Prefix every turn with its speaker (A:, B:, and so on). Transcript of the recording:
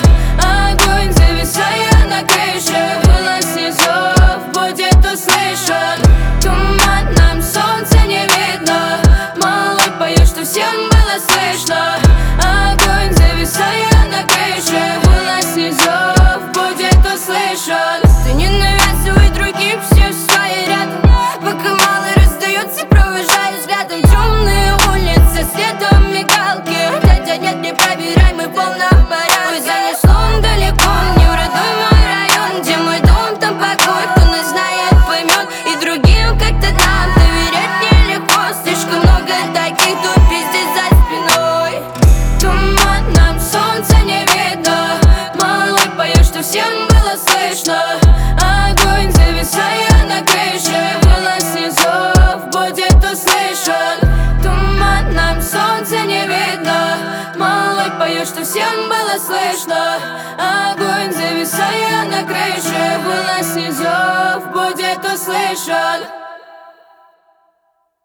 A: Огонь, зависая на крыше, голос снизу будет услышан. Туманом солнца не видно, малой поет, что всем было слышно. Огонь, зависая на крыше, голос снизу будет услышан. Ты не навязывай другим, все свои рядом. Пока мало раздается, провожаю взглядом темные улицы, светом мигалки. Хотя нет, не проверяй, мы в полном порядке. Занесло далеко, не в родной мой район, где мой дом, там покой. Кто нас знает, поймет, и другим как-то нам доверять нелегко. Слишком много таких, тут пиздец за спиной. Туманом солнца не видно, малой поет, что всем было слышно. Огонь, зависая на крыше, голос снизу будет услышан. Туманом солнца не видно, малой поет, что всем было слышно. Огонь, зависая на крыше, голос снизу будет услышан.